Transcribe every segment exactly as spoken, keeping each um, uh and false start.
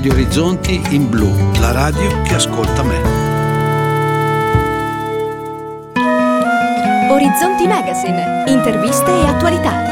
Radio Orizzonti in blu, la radio che ascolta me. Orizzonti Magazine, interviste e attualità.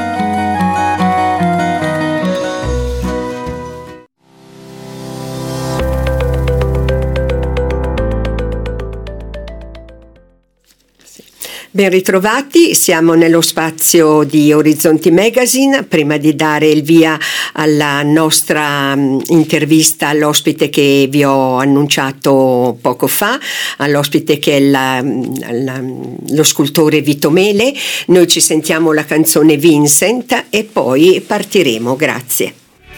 Ben ritrovati, siamo nello spazio di Orizzonti Magazine. Prima di dare il via alla nostra um, intervista all'ospite che vi ho annunciato poco fa, all'ospite che è la, la, lo scultore Vito Mele, noi ci sentiamo la canzone Vincent e poi partiremo. Grazie.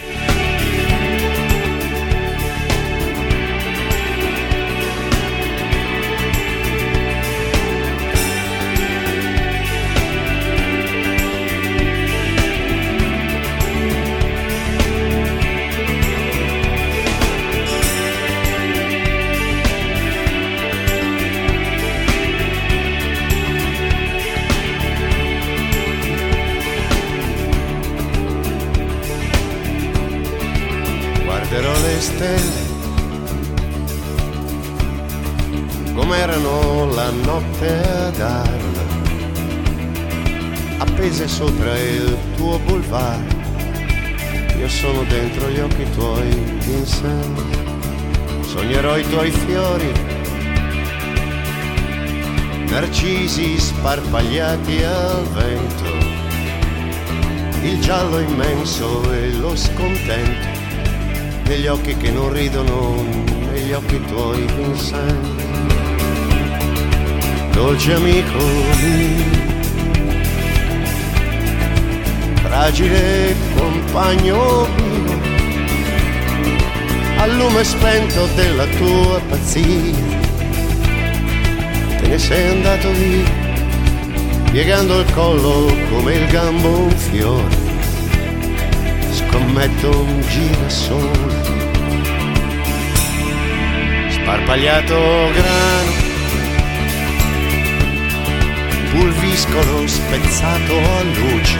Stelle com'erano la notte ad Arles, appese sopra il tuo boulevard. Io sono dentro gli occhi tuoi, Vincent, sognerò i tuoi fiori, narcisi sparpagliati al vento, il giallo immenso e lo scontento negli occhi che non ridono, negli occhi tuoi, Vincent. Dolce amico mio, fragile compagno mio, al lume spento della tua pazzia, te ne sei andato via, piegando il collo come il gambo un fiore. Scommetto un girasole, sparpagliato grano, pulviscolo spezzato a luce,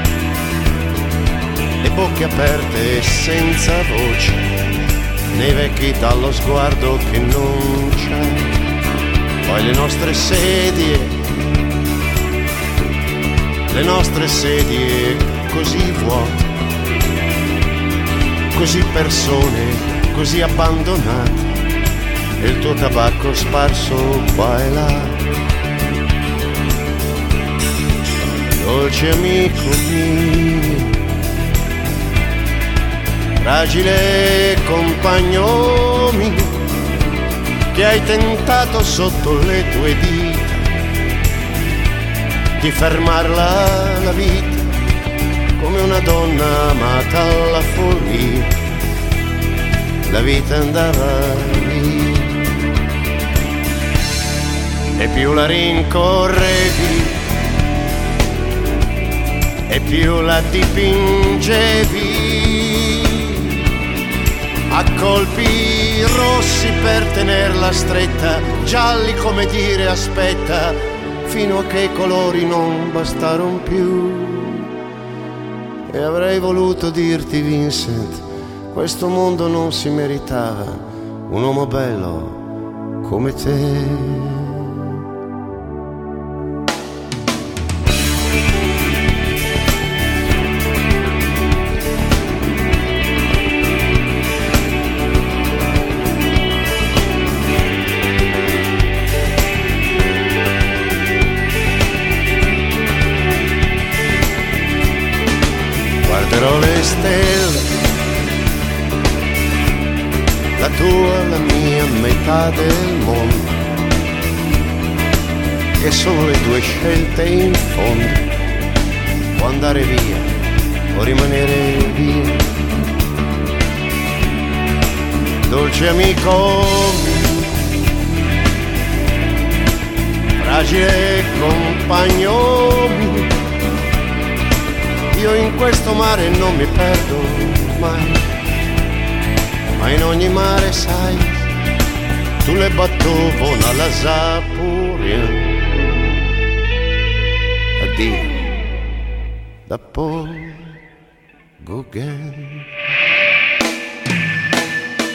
le bocche aperte e senza voce, nei vecchi dallo sguardo che non c'è. Poi le nostre sedie, le nostre sedie così vuote, così persone, così abbandonate, e il tuo tabacco sparso qua e là. Dolce amico mio, fragile compagno mio, che hai tentato sotto le tue dita di fermarla la vita, come una donna amata alla follia, la vita andava via, e più la rincorrevi, e più la dipingevi, a colpi rossi per tenerla stretta, gialli come dire aspetta, fino a che i colori non bastarono più. E avrei voluto dirti, Vincent, questo mondo non si meritava un uomo bello come te. Guarderò le stelle, la tua, la mia metà del mondo, che sono le due scelte in fondo, può andare via o rimanere via. Dolce amico mio, fragile compagno mio, io in questo mare non mi perdo mai, ma in ogni mare sai, tu le battuvo alla Zapuria. Addio, da Paul Gauguin.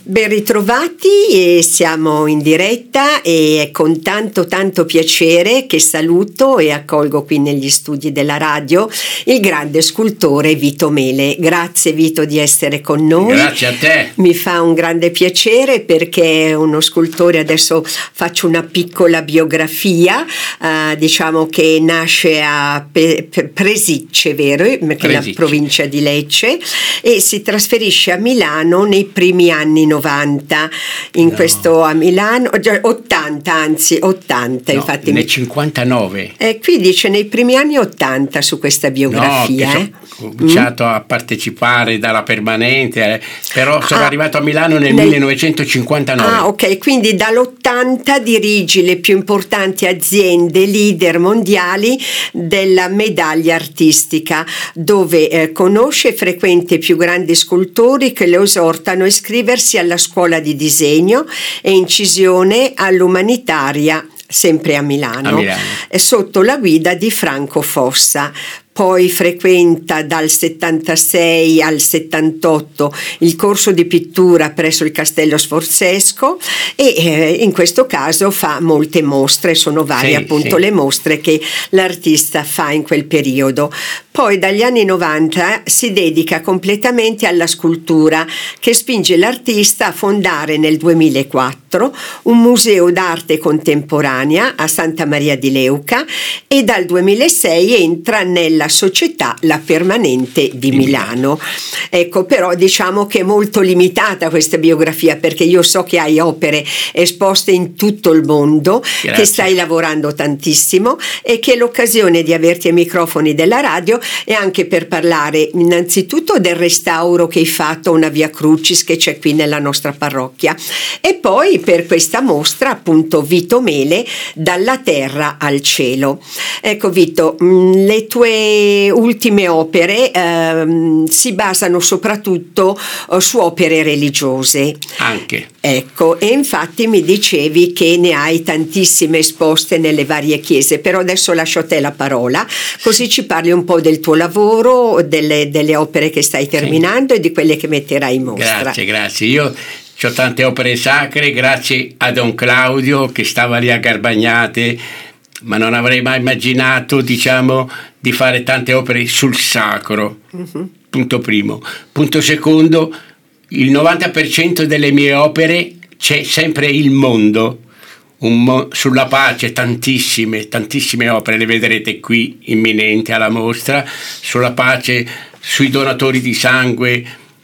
Ben ritrovati, e siamo in diretta e è con tanto tanto piacere che saluto e accolgo qui negli studi della radio il grande scultore Vito Mele. Grazie Vito di essere con noi. Grazie a te. Mi fa un grande piacere perché è uno scultore, adesso faccio una piccola biografia, eh, diciamo che nasce a Pe- Pe- Presicce, vero? Che è la provincia di Lecce, e si trasferisce a Milano nei primi anni novanta, in no. questo a Milano, ottanta anzi ottanta no, infatti. Nel cinquantanove. E qui dice nei primi anni ottanta su questa biografia. No, eh. Ho cominciato mm. a partecipare dalla permanente, eh, però sono ah, arrivato a Milano nel, nel millenovecentocinquantanove. Ah, ok, quindi dall'ottanta dirigi le più importanti aziende leader mondiali della medaglia artistica, dove eh, conosce e frequenta i più grandi scultori che lo esortano a iscriversi alla scuola di disegno e incisione all'Umanitaria, sempre a Milano, a Milano. Sotto la guida di Franco Fossa. Poi frequenta dal settantasei al settantotto il corso di pittura presso il Castello Sforzesco e eh, in questo caso fa molte mostre, sono varie sì, appunto sì. le mostre che l'artista fa in quel periodo. Poi dagli anni novanta si dedica completamente alla scultura, che spinge l'artista a fondare nel duemilaquattro un museo d'arte contemporanea a Santa Maria di Leuca, e dal duemilasei entra nella società La Permanente di Milano. Ecco, però diciamo che è molto limitata questa biografia, perché io so che hai opere esposte in tutto il mondo. Grazie. Che stai lavorando tantissimo e che l'occasione di averti ai microfoni della radio è anche per parlare innanzitutto del restauro che hai fatto, una Via Crucis che c'è qui nella nostra parrocchia, e poi per questa mostra appunto Vito Mele, dalla terra al cielo. Ecco Vito, le tue ultime opere ehm, si basano soprattutto eh, su opere religiose. Anche. Ecco, e infatti mi dicevi che ne hai tantissime esposte nelle varie chiese, però adesso lascio a te la parola, così ci parli un po' del tuo lavoro, delle, delle opere che stai terminando sì. e di quelle che metterai in mostra. Grazie, grazie. Io ho tante opere sacre grazie a Don Claudio che stava lì a Garbagnate, ma non avrei mai immaginato, diciamo, di fare tante opere sul sacro. Uh-huh. Punto primo. Punto secondo, il novanta per cento delle mie opere c'è sempre il mondo. Un mo- sulla pace tantissime, tantissime opere, le vedrete qui imminenti alla mostra, sulla pace, sui donatori di sangue,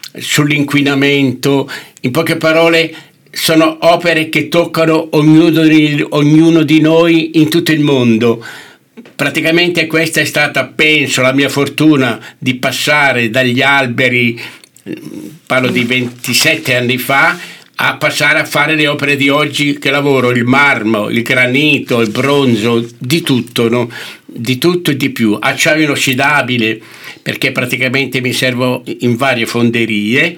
sull'inquinamento. In poche parole, sono opere che toccano ognuno di, ognuno di noi in tutto il mondo. Praticamente questa è stata, penso, la mia fortuna di passare dagli alberi, parlo di ventisette anni fa, a passare a fare le opere di oggi che lavoro, il marmo, il granito, il bronzo, di tutto, no? Di tutto e di più. Acciaio inossidabile, perché praticamente mi servo in varie fonderie.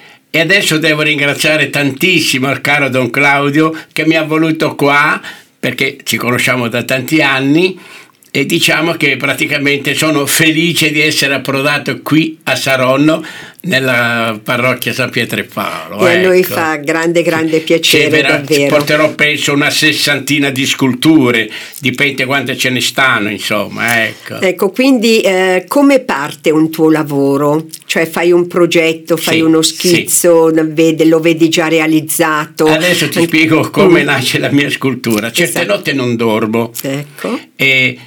E adesso devo ringraziare tantissimo il caro Don Claudio che mi ha voluto qua, perché ci conosciamo da tanti anni, e diciamo che praticamente sono felice di essere approdato qui a Saronno, nella parrocchia San Pietro e Paolo. E a ecco. noi fa grande grande piacere, vera, davvero. Porterò penso una sessantina di sculture, dipende quante ce ne stanno, insomma. Ecco, ecco quindi eh, come parte un tuo lavoro? Cioè fai un progetto, fai sì, uno schizzo, sì. vede, lo vedi già realizzato? Adesso ti spiego come mm. nasce la mia scultura. Certe esatto. notti non dormo. Ecco. E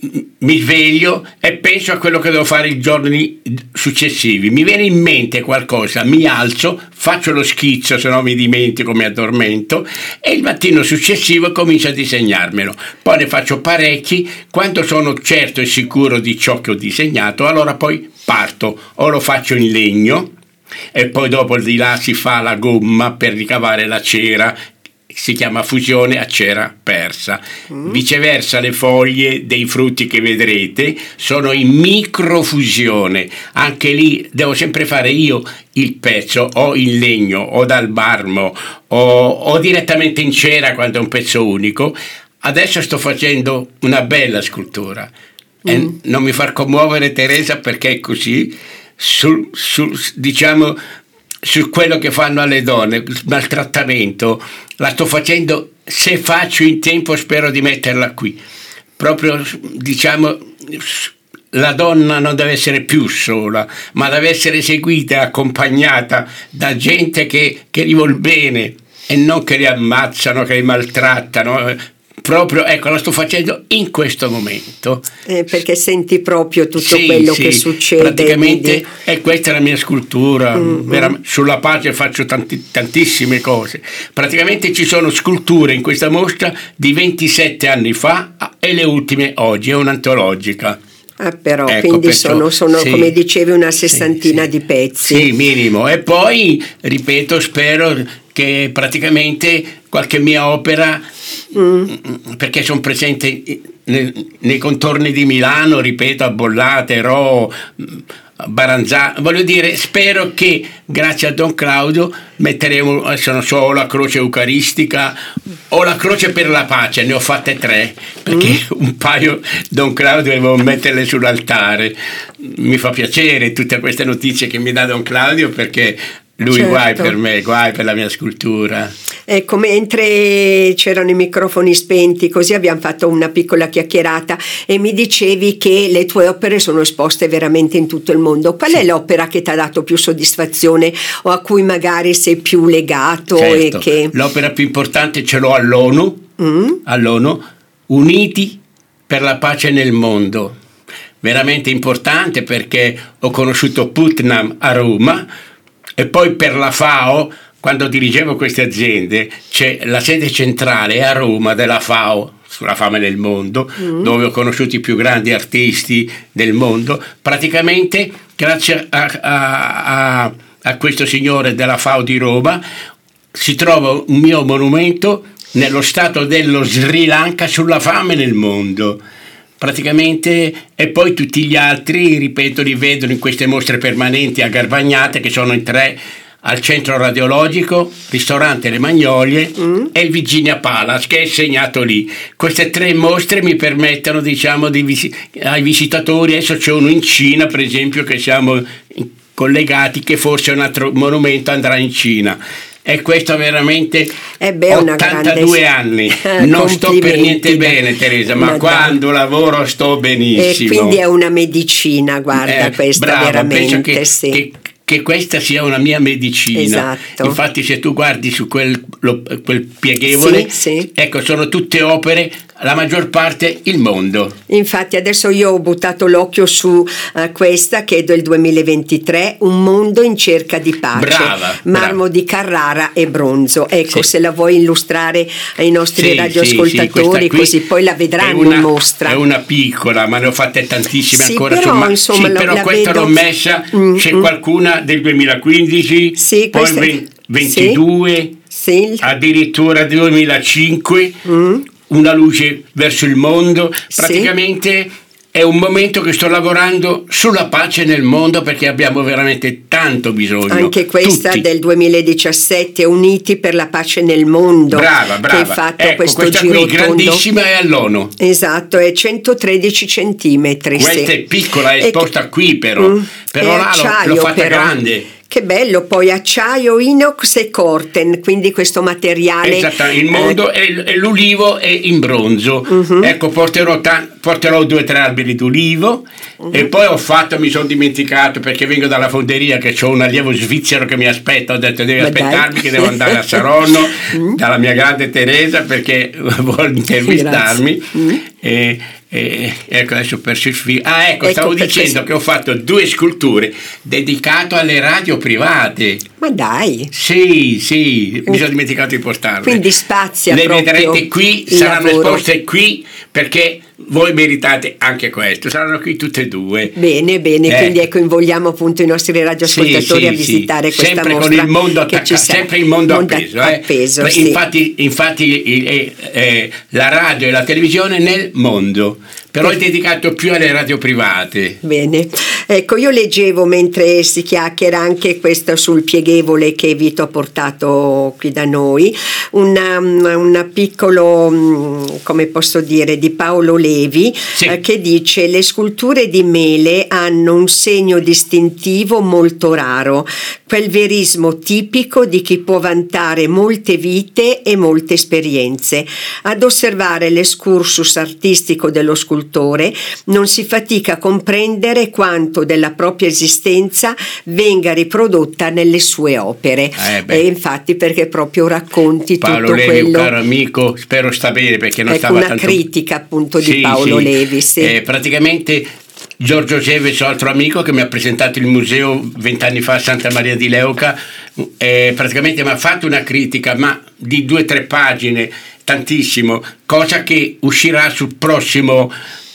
mi sveglio e penso a quello che devo fare i giorni successivi. Mi viene in mente qualcosa, mi alzo, faccio lo schizzo, se no mi dimentico, mi addormento, e il mattino successivo comincio a disegnarmelo. Poi ne faccio parecchi. Quando sono certo e sicuro di ciò che ho disegnato, allora poi parto, o lo faccio in legno e poi dopo di là si fa la gomma per ricavare la cera, si chiama fusione a cera persa. Mm. Viceversa, le foglie dei frutti che vedrete sono in microfusione. Anche lì devo sempre fare io il pezzo, o in legno, o dal marmo, o, o direttamente in cera quando è un pezzo unico. Adesso sto facendo una bella scultura. Mm. E non mi far commuovere, Teresa, perché è così. Sul, sul, diciamo su quello che fanno alle donne, il maltrattamento, la sto facendo, se faccio in tempo spero di metterla qui. Proprio, diciamo, la donna non deve essere più sola, ma deve essere seguita e accompagnata da gente che, che gli vuol bene e non che li ammazzano, che li maltrattano. Proprio, ecco, la sto facendo in questo momento. Eh, perché senti proprio tutto sì, quello sì, che succede. Praticamente, e questa è la mia scultura. Mm-hmm. Vera, sulla pace faccio tanti, tantissime cose. Praticamente ci sono sculture in questa mostra di ventisette anni fa e le ultime oggi, è un'antologica. Ah, però, ecco, quindi perciò, sono, sono sì, come dicevi, una sessantina sì, di pezzi. Sì, minimo. E poi, ripeto, spero che praticamente qualche mia opera, mm. perché sono presente nei, nei contorni di Milano, ripeto, a Bollate, Ro, Baranzano, voglio dire, spero che grazie a Don Claudio metteremo, adesso non so, la croce eucaristica o la croce per la pace, ne ho fatte tre, perché mm. un paio Don Claudio devo metterle sull'altare. Mi fa piacere tutte queste notizie che mi dà Don Claudio, perché lui certo. guai per me, guai per la mia scultura. Ecco, mentre c'erano i microfoni spenti, così abbiamo fatto una piccola chiacchierata e mi dicevi che le tue opere sono esposte veramente in tutto il mondo. Qual sì. è l'opera che ti ha dato più soddisfazione o a cui magari sei più legato? Certo. E che... L'opera più importante ce l'ho all'ONU, mm? all'ONU, Uniti per la pace nel mondo. Veramente importante, perché ho conosciuto Putnam a Roma. E poi per la FAO, quando dirigevo queste aziende, c'è la sede centrale a Roma della FAO, sulla fame nel mondo, mm. dove ho conosciuto i più grandi artisti del mondo. Praticamente, grazie a, a, a, a questo signore della FAO di Roma, si trova un mio monumento nello stato dello Sri Lanka sulla fame nel mondo. Praticamente, e poi tutti gli altri, ripeto, li vedono in queste mostre permanenti a Garbagnate, che sono in tre, al centro radiologico, ristorante Le Magnolie mm. e il Virginia Palace, che è segnato lì. Queste tre mostre mi permettono, diciamo, di visi- ai visitatori, adesso c'è uno in Cina, per esempio, che siamo collegati, che forse un altro monumento andrà in Cina. E questo veramente eh beh, ottantadue grande... anni, non sto per niente bene, Teresa, ma, ma quando dai. lavoro sto benissimo. E quindi è una medicina, guarda, eh, questa bravo, veramente. Penso che, sì. che, che questa sia una mia medicina. Esatto. Infatti, se tu guardi su quel, lo, quel pieghevole, sì, sì. ecco, sono tutte opere, la maggior parte il mondo. Infatti adesso io ho buttato l'occhio su uh, questa che è del duemilaventitré, Un mondo in cerca di pace, brava, marmo brava. di Carrara e bronzo. Ecco, sì. se la vuoi illustrare ai nostri sì, radioascoltatori, sì, sì, così poi la vedranno una, in mostra. È una piccola, ma ne ho fatte tantissime sì, ancora. Però, insomma, insomma, sì, la, però la questa vedo... l'ho messa, mm, c'è mm. qualcuna del duemilaquindici, sì, poi questa... ventidue, sì. Sì. addirittura duemilacinque, mm. Una luce verso il mondo. Praticamente sì. È un momento che sto lavorando sulla pace nel mondo, perché abbiamo veramente tanto bisogno. Anche questa tutti. Del duemiladiciassette, Uniti per la pace nel mondo. Brava, brava. Che hai fatto ecco, questo questa giro qui grandissima è all'ONU. Esatto, è centotredici centimetri. Questa sì. è piccola, è esposta e, qui però. Mm, però là acciaio, l'ho, l'ho fatta però. grande. Che bello, poi acciaio, inox e corten, quindi questo materiale. Esatto, il mondo eh, e l'ulivo è in bronzo. Uh-huh. Ecco, porterò, ta- porterò due o tre alberi d'ulivo. Uh-huh. E poi ho fatto, mi sono dimenticato, perché vengo dalla fonderia, che ho un allievo svizzero che mi aspetta, ho detto devi Ma aspettarmi dai. Che devo andare a Saronno uh-huh. dalla mia grande Teresa, perché vuole intervistarmi. Uh-huh. E, e ecco, adesso ho perso il filo. Ah, ecco, ecco stavo dicendo che ho fatto due sculture dedicate alle radio private. Ma dai! Sì, sì, mi sono dimenticato di portarle. Quindi spazia le proprio. Le vedrete qui, saranno lavoro. esposte qui, perché voi meritate anche questo, saranno qui tutte e due. Bene, bene, eh. quindi ecco, invogliamo appunto i nostri radioascoltatori sì, sì, a visitare sì. questa sempre mostra. Con il mondo attaccato, sempre il mondo, mondo appeso. Eh. appeso sì. Infatti, infatti eh, eh, la radio e la televisione nel mondo, però è dedicato più alle radio private. Bene, Ecco, io leggevo mentre si chiacchiera anche questo sul pieghevole che Vito ha portato qui da noi, una, una piccolo, come posso dire, di Paolo Levi, sì. eh, che dice: le sculture di Mele hanno un segno distintivo molto raro, quel verismo tipico di chi può vantare molte vite e molte esperienze. Ad osservare l'escursus artistico dello scultore non si fatica a comprendere quanto della propria esistenza venga riprodotta nelle sue opere. Eh e infatti perché proprio racconti Paolo tutto Levi, quello. Un caro amico, spero sta bene, perché non ecco, stava una tanto... critica appunto sì, di Paolo sì. Levi, sì. Eh, praticamente Giorgio Seveso, altro amico che mi ha presentato il museo vent'anni fa a Santa Maria di Leuca, eh, praticamente mi ha fatto una critica, ma di due o tre pagine, tantissimo, cosa che uscirà sul prossimo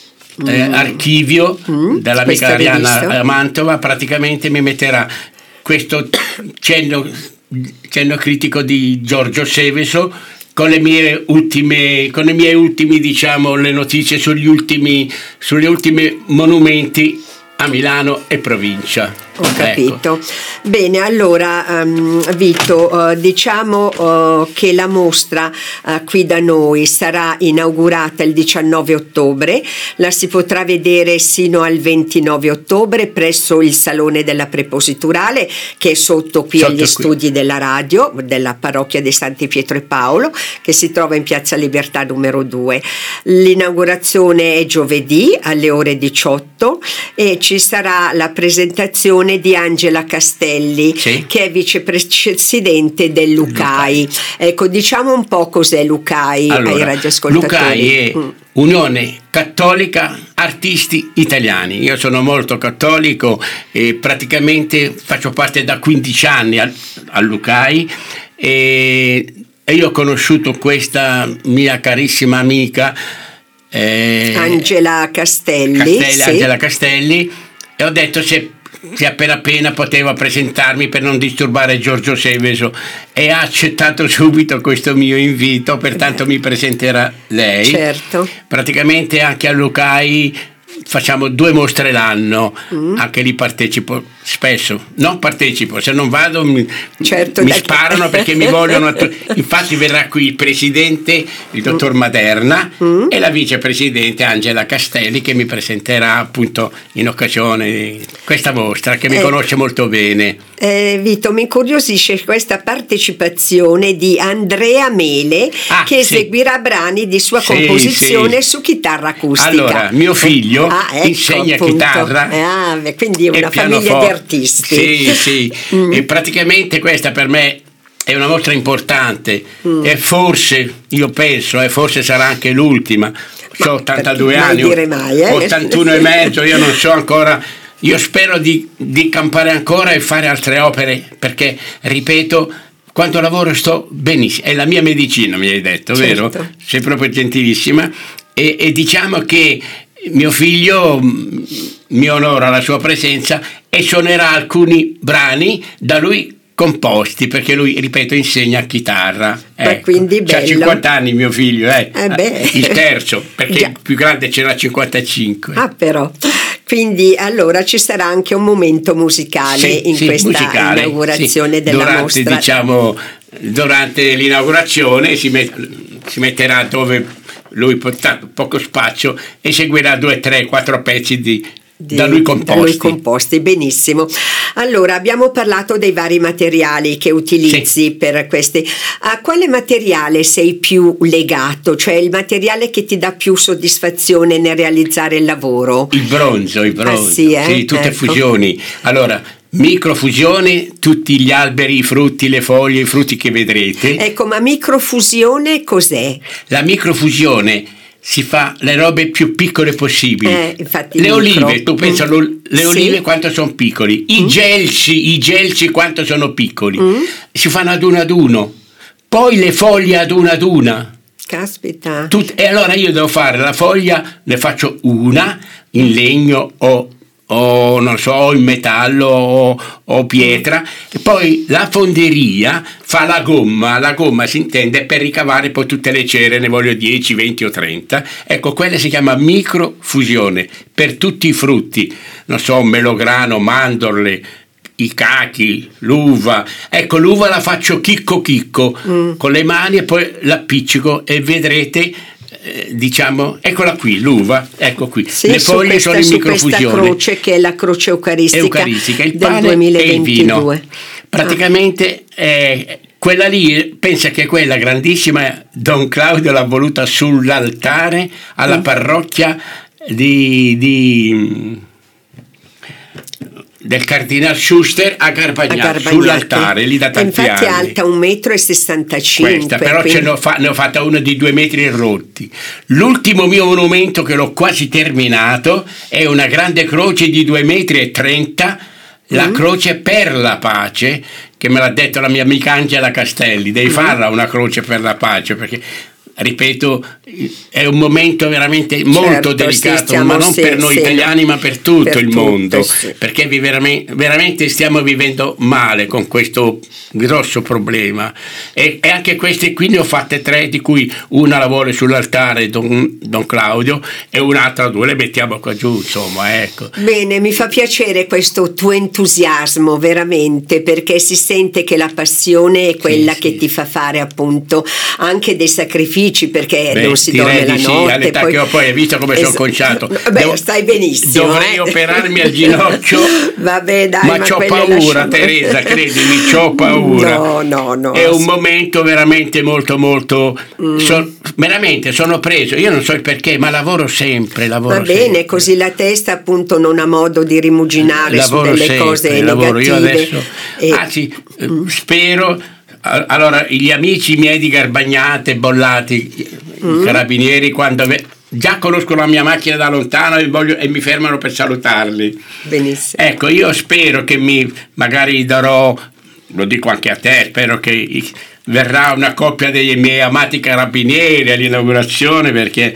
eh, mm. archivio mm. dell'amica Arianna a Mantova. Praticamente mi metterà questo cenno, cenno critico di Giorgio Seveso con le mie ultime, con i miei ultimi, diciamo, le notizie sugli ultimi, sugli ultimi monumenti a Milano e provincia. Ho capito. Ecco. Bene, allora um, Vito, uh, diciamo uh, che la mostra uh, qui da noi sarà inaugurata il diciannove ottobre, la si potrà vedere sino al ventinove ottobre presso il Salone della Prepositurale, che è sotto qui sotto agli qui. studi della radio della parrocchia dei Santi Pietro e Paolo, che si trova in Piazza Libertà numero due. L'inaugurazione è giovedì alle ore diciotto e ci sarà la presentazione di Angela Castelli, sì. che è vicepresidente del Lucai. Lucai. Ecco, diciamo un po' cos'è Lucai allora, ai radioascoltatori. Lucai è mm. Unione Cattolica Artisti Italiani. Io sono molto cattolico e praticamente faccio parte da quindici anni al, al Lucai e, e io ho conosciuto questa mia carissima amica eh, Angela Castelli, Castelli sì. Angela Castelli, e ho detto se se appena appena poteva presentarmi per non disturbare Giorgio Seveso, e ha accettato subito questo mio invito, pertanto mi presenterà lei. Certo. Praticamente anche a Lucai facciamo due mostre l'anno, mm. anche lì partecipo spesso, non partecipo, se non vado mi, certo, mi sparano perché mi vogliono, infatti verrà qui il presidente, il dottor Maderna, mm. e la vicepresidente Angela Castelli, che mi presenterà appunto in occasione di questa mostra, che mi eh, conosce molto bene. eh, Vito, mi incuriosisce questa partecipazione di Andrea Mele, ah, che sì. eseguirà brani di sua sì, composizione sì. su chitarra acustica. Allora, mio figlio ah, ecco, insegna appunto. chitarra, ah, quindi una famiglia di artisti. Sì, sì. Mm. E praticamente questa per me è una mostra importante, mm. e forse, io penso, e eh, forse sarà anche l'ultima. Ho ottantadue anni, mai, eh? ottantuno e mezzo, io non so ancora. Io spero di, di campare ancora e fare altre opere, perché, ripeto, quando lavoro sto benissimo, è la mia medicina, mi hai detto, certo. vero? Sei proprio gentilissima, e, e diciamo che mio figlio mi onora la sua presenza e suonerà alcuni brani da lui composti, perché lui, ripeto, insegna chitarra. Ecco. Quindi bello. C'ha cinquanta anni mio figlio, eh. Eh beh. il terzo, perché Già. il più grande ce n'ha cinquantacinque. Ah, però. Quindi allora ci sarà anche un momento musicale sì, in sì, questa musicale, inaugurazione sì. della durante, mostra. Diciamo, durante l'inaugurazione si, met, si metterà dove lui porta poco spazio e seguirà due, tre, quattro pezzi di Di, da lui composti. Da lui composti, benissimo. Allora, abbiamo parlato dei vari materiali che utilizzi sì. per questi. A quale materiale sei più legato? Cioè il materiale che ti dà più soddisfazione nel realizzare il lavoro? Il bronzo, il bronzo. Ah, sì, eh? sì, tutte ecco. fusioni. Allora, microfusione, tutti gli alberi, i frutti, le foglie, i frutti che vedrete. Ecco, ma microfusione cos'è? La microfusione si fa le robe più piccole possibili. Eh, infatti le micro. olive, tu pensa mm. le olive sì. quanto sono piccoli, i mm. gelsi, i gelsi quanto sono piccoli, mm. si fanno ad uno ad uno, poi le foglie ad una ad una. Caspita. Tut- e allora io devo fare la foglia, ne faccio una in legno o o non so, in metallo o, o pietra, e poi la fonderia fa la gomma, la gomma si intende per ricavare poi tutte le cere, ne voglio dieci, venti o trenta, ecco, quella si chiama microfusione. microfusione per tutti i frutti, non so, melograno, mandorle, i cachi, l'uva. Ecco, l'uva la faccio chicco chicco mm. con le mani e poi l'appiccico e vedrete, eh, diciamo, eccola qui l'uva, ecco qui. Sì, le foglie questa, sono in su microfusione. Questa croce che è la croce eucaristica, eucaristica il del pane duemilaventidue. e il vino. Praticamente ah. eh, quella lì, pensa che quella grandissima Don Claudio l'ha voluta sull'altare alla mm. parrocchia di... di del Cardinal Schuster a Garbagnate, sull'altare lì da tanti infatti anni. È alta un metro e sessantacinque. Questa, però quindi... ce ne ho, fa, ne ho fatta una di due metri e rotti. L'ultimo mio monumento che l'ho quasi terminato è una grande croce di due metri e trenta, la mm. croce per la pace, che me l'ha detto la mia amica Angela Castelli. Devi mm. farla una croce per la pace, perché ripeto, è un momento veramente molto certo, delicato, stiamo, ma non sì, per noi sì, italiani, ma per tutto per il tutto, mondo, sì. perché vi veramente, veramente stiamo vivendo male con questo grosso problema. E, e anche queste qui ne ho fatte tre, di cui una la vuole sull'altare Don, Don Claudio e un'altra due le mettiamo qua giù, insomma, ecco. Bene, mi fa piacere questo tuo entusiasmo, veramente, perché si sente che la passione è quella sì, che sì. ti fa fare appunto anche dei sacrifici, perché Beh, non si dorme la sì, notte. All'età poi... che ho poi, hai visto come es- sono conciato. Beh, Devo... stai benissimo. Dovrei eh? operarmi al ginocchio. Vabbè, dai, ma, ma c'ho paura, lasciamo... Teresa, credimi, c'ho paura. No, no, no. È un momento veramente molto, molto. Mm. So, veramente sono preso. Io non so il perché, ma lavoro sempre. Lavoro Va bene, sempre. Così la testa appunto non ha modo di rimuginare lavoro su delle sempre, cose lavoro. negative. Io adesso, e... anzi, mm. spero. Allora, gli amici miei di Garbagnate, Bollati, mm. i carabinieri, quando ve- già conoscono la mia macchina da lontano e, voglio, e mi fermano per salutarli. Benissimo. Ecco, io spero che mi magari darò, lo dico anche a te, spero che verrà una coppia dei miei amati carabinieri all'inaugurazione, perché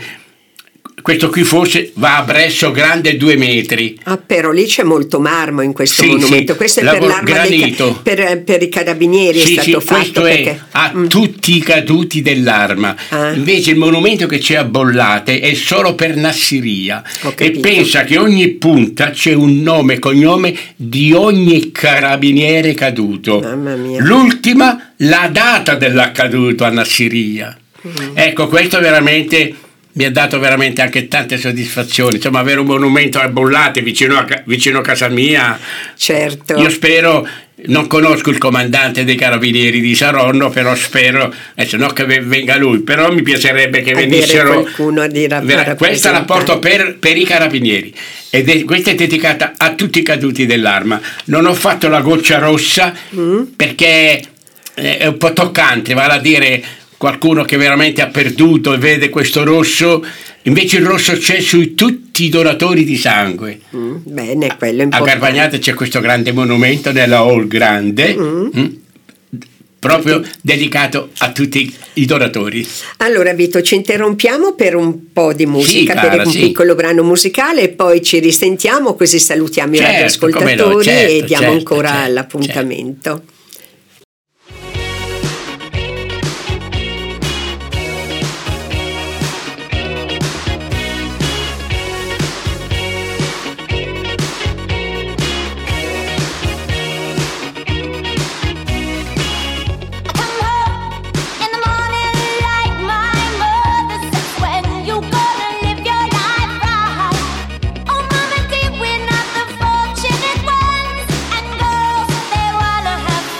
questo qui forse va a Bresso grande due metri. Ah, però lì c'è molto marmo in questo sì, monumento. Sì, questo è per l'arma dei ca- per, per i carabinieri sì, è stato sì, fatto questo perché... è a mm. tutti i caduti dell'arma. Ah. Invece il monumento che c'è a Bollate è solo per Nassiria, e pensa che ogni punta c'è un nome e cognome di ogni carabiniere caduto. Mamma mia. L'ultima, la data dell'accaduto a Nassiria. Mm. Ecco, questo veramente mi ha dato veramente anche tante soddisfazioni, insomma, avere un monumento a Bollate vicino a, vicino a casa mia. Certo. Io spero, non conosco il comandante dei carabinieri di Saronno, però spero, adesso non che venga lui, però mi piacerebbe che avere venissero qualcuno a dire a questa la porto per, per i carabinieri, ed è, questa è dedicata a tutti i caduti dell'arma. Non ho fatto la goccia rossa mm. perché è un po' toccante, vale a dire qualcuno che veramente ha perduto e vede questo rosso. Invece il rosso c'è su tutti i donatori di sangue. Mm, bene, quello è importante. A Garbagnate c'è questo grande monumento nella Hall Grande, mm. Mm, proprio dedicato a tutti i donatori. Allora Vito, ci interrompiamo per un po' di musica, sì, cara, per un sì. piccolo brano musicale, e poi ci risentiamo, così salutiamo certo, i radioascoltatori no, certo, e diamo certo, ancora certo, l'appuntamento. Certo. Have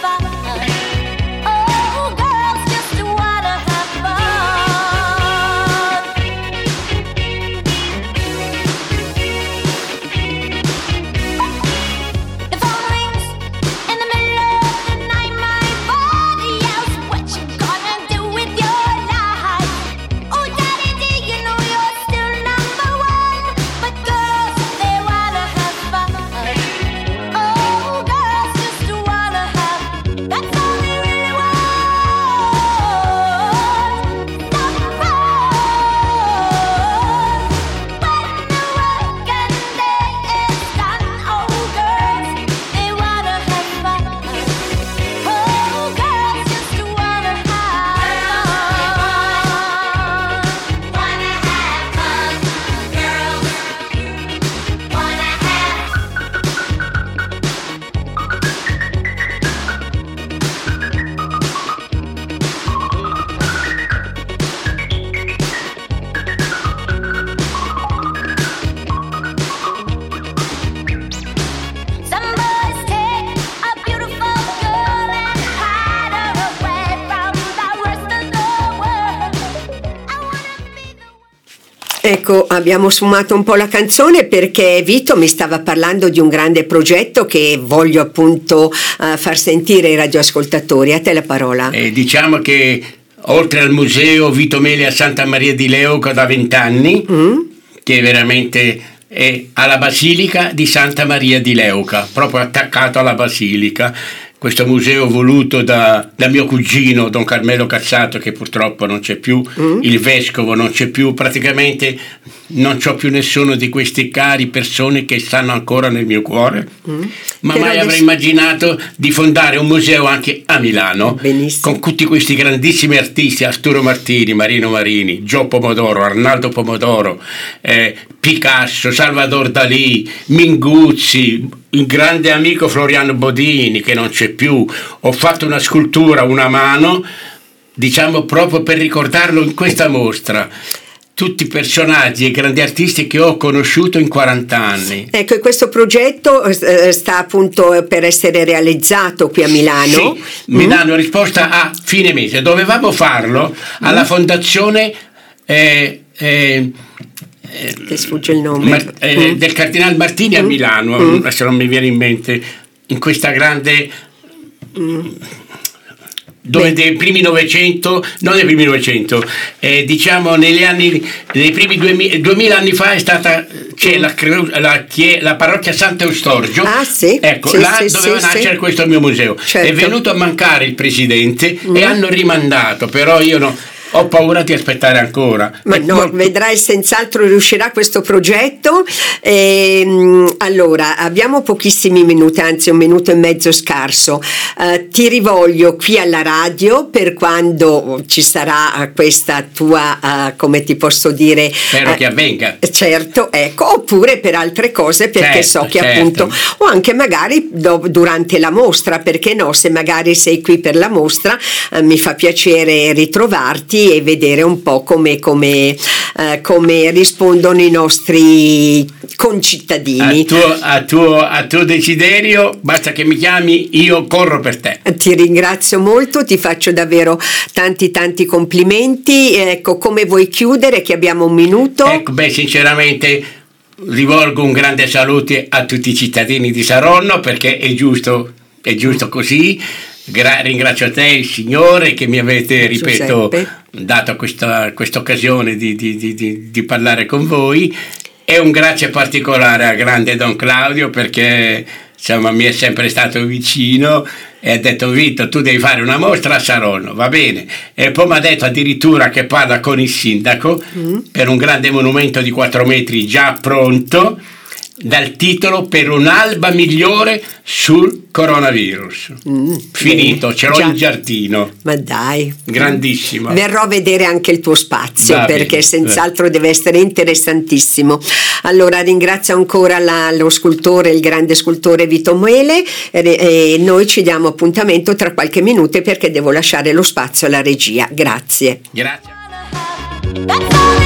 Ecco, abbiamo sfumato un po' la canzone perché Vito mi stava parlando di un grande progetto che voglio appunto uh, far sentire ai radioascoltatori. A te la parola. Eh, diciamo che oltre al museo Vito Meli a Santa Maria di Leuca da vent'anni, mm. che veramente è alla Basilica di Santa Maria di Leuca, proprio attaccato alla Basilica. Questo museo voluto da, da mio cugino Don Carmelo Cazzato, che purtroppo non c'è più, mm. il vescovo non c'è più, praticamente non c'ho più nessuno di questi cari persone che stanno ancora nel mio cuore, mm. ma che mai avrei immaginato di fondare un museo anche a Milano. Benissimo. Con tutti questi grandissimi artisti, Arturo Martini, Marino Marini, Gio Pomodoro, Arnaldo Pomodoro, eh, Picasso, Salvador Dalì, Minguzzi, il grande amico Floriano Bodini che non c'è più. Ho fatto una scultura, una mano, diciamo proprio per ricordarlo in questa mostra. Tutti i personaggi e grandi artisti che ho conosciuto in quaranta anni. Ecco, e questo progetto eh, sta appunto per essere realizzato qui a Milano. Sì, mi mm. danno risposta a fine mese. Dovevamo farlo alla mm. fondazione eh, eh, che sfugge il nome Mar- eh, mm. del Cardinale Martini mm. a Milano, mm. adesso non mi viene in mente, in questa grande mm. dove Beh. dei primi novecento, non dei primi novecento, eh, diciamo negli anni, nei primi duemila, duemila anni fa è stata, c'è la, la, la parrocchia Sant'Eustorgio, ah, sì. ecco, sì, là sì, doveva sì, nascere sì. questo mio museo. Certo. È venuto a mancare il presidente mm. e hanno rimandato, però io no. Ho paura di aspettare ancora. Ma no, molto... vedrai, senz'altro riuscirà questo progetto. E, allora, abbiamo pochissimi minuti, anzi un minuto e mezzo scarso. Uh, ti rivoglio qui alla radio per quando ci sarà questa tua, uh, come ti posso dire... Spero uh, che avvenga. Certo, ecco, oppure per altre cose, perché certo, so che certo. appunto, o anche magari do, durante la mostra, perché no, se magari sei qui per la mostra, uh, mi fa piacere ritrovarti e vedere un po' come, come, eh, come rispondono i nostri concittadini. A tuo, a, tuo, a tuo desiderio, basta che mi chiami, io corro per te. Ti ringrazio molto, ti faccio davvero tanti tanti complimenti. Ecco, come vuoi chiudere, che abbiamo un minuto? Ecco, beh, sinceramente rivolgo un grande saluto a tutti i cittadini di Saronno, perché è giusto, è giusto così. Gra- ringrazio a te, il Signore, che mi avete, ripeto, Giuseppe. dato questa occasione di, di, di, di parlare con voi, e un grazie particolare al grande Don Claudio, perché insomma mi è sempre stato vicino e ha detto: Vito, tu devi fare una mostra a Saronno, va bene, e poi mi ha detto addirittura che parla con il sindaco mm. per un grande monumento di quattro metri già pronto, dal titolo Per un'alba migliore sul coronavirus. Mm, finito, bene. Ce l'ho Già. in giardino. Ma dai, grandissimo. Verrò a vedere anche il tuo spazio, Va perché bene. senz'altro deve essere interessantissimo. Allora ringrazio ancora la, lo scultore, il grande scultore Vito Meli, e, e noi ci diamo appuntamento tra qualche minuto perché devo lasciare lo spazio alla regia. Grazie. Grazie.